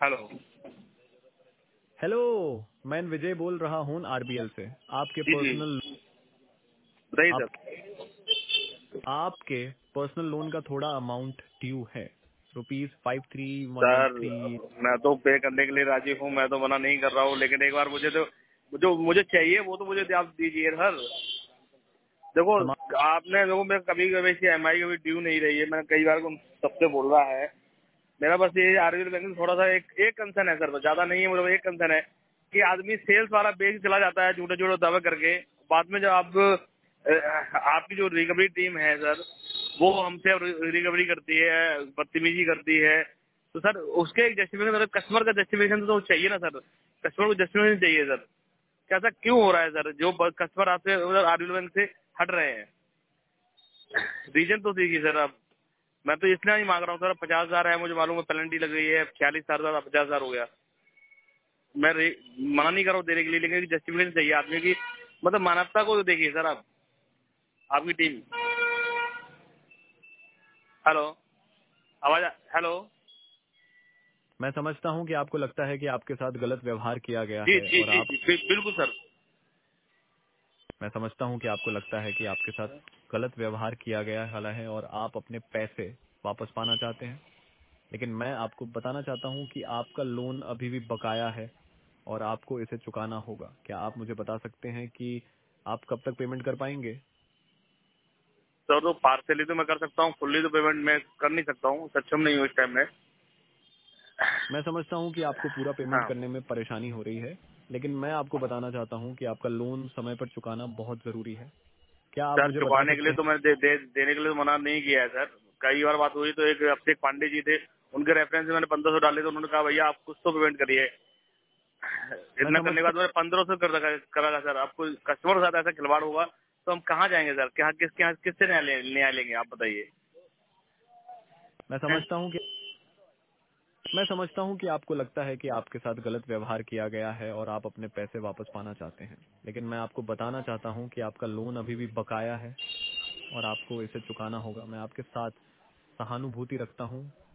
Hello. Hello. मैं विजय बोल रहा हूँ आरबीएल से। आपके जी जी, पर्सनल बताइए आप, सर। आपके पर्सनल लोन का थोड़ा अमाउंट ड्यू है, ₹53,113। सर मैं तो पे करने के लिए राजी हूँ, मैं तो मना नहीं कर रहा हूँ, लेकिन एक बार मुझे तो जो मुझे चाहिए वो तो मुझे आप दीजिए सर। देखो, समा आपने देखो मैं कभी कभी सी एम आई कभी ड्यू नहीं रही है, मैंने कई बार सबसे बोल रहा है। मेरा बस ये आरबीएल बैंक में थोड़ा सा एक कंसर्न है सर, ज्यादा नहीं है, मतलब एक कंसर्न है कि आदमी सेल्स वाला बेच चला जाता है झूठे झूठे दावे करके। बाद में जब आप आपकी जो रिकवरी टीम है सर, वो हमसे रिकवरी करती है, बदतमीजी करती है, तो सर उसके एक जस्टिफिकेशन, कस्टमर का जस्टिफिकेशन तो चाहिए ना सर। कस्टमर को जस्टिफिकेशन चाहिए सर। क्या ऐसा क्यों हो रहा है सर, जो कस्टमर आपसे आरबीएल बैंक से हट रहे हैं? रीजन तो दीजिए सर आप। मैं तो इतना ही मांग रहा हूँ सर, 50,000 है, मुझे मालूम है पेनल्टी लग गई है, 46,000 50,000 हो गया। मैं मना नहीं कर रहा हूँ देने के लिए, लेकिन जस्टिफिकेशन चाहिए आदमी की, मतलब मानवता को तो देखिए सर आप, आपकी टीम। हेलो, आवाज हेलो। मैं समझता हूँ कि आपको लगता है कि आपके साथ गलत व्यवहार किया गया जी है जी और जी आप जी, बिल्कुल सर। मैं समझता हूँ कि आपको लगता है कि आपके साथ गलत व्यवहार किया गया है और आप अपने पैसे वापस पाना चाहते हैं। लेकिन मैं आपको बताना चाहता हूँ कि आपका लोन अभी भी बकाया है और आपको इसे चुकाना होगा। क्या आप मुझे बता सकते हैं कि आप कब तक पेमेंट कर पाएंगे? सर तो पार्सली तो मैं कर सकता हूँ, फुल्ली तो पेमेंट मैं कर नहीं सकता हूँ, सक्षम नहीं हूँ इस टाइम में। मैं समझता हूँ कि आपको पूरा पेमेंट हाँ करने में परेशानी हो रही है, लेकिन मैं आपको बताना चाहता हूँ कि आपका लोन समय पर चुकाना बहुत जरूरी है। क्या आप सर, मुझे बता चुकाने के सकते लिए हैं? तो मैंने देने के लिए तो मना नहीं किया है सर। कई बार बात हुई तो एक हफ्ते पांडे जी थे, उनके रेफरेंस में मैंने 1500 डाले, तो उन्होंने कहा भैया आप कुछ तो पेमेंट करिए। मैं इतना करने के समझता बाद मैंने 1500 करा सर। आपको कस्टमर के साथ ऐसा खिलवाड़ होगा तो हम कहाँ जाएंगे सर? क्या किससे न्याय लेंगे आप बताइए? मैं समझता हूँ कि मैं समझता हूँ कि आपको लगता है कि आपके साथ गलत व्यवहार किया गया है और आप अपने पैसे वापस पाना चाहते हैं, लेकिन मैं आपको बताना चाहता हूँ कि आपका लोन अभी भी बकाया है और आपको इसे चुकाना होगा। मैं आपके साथ सहानुभूति रखता हूँ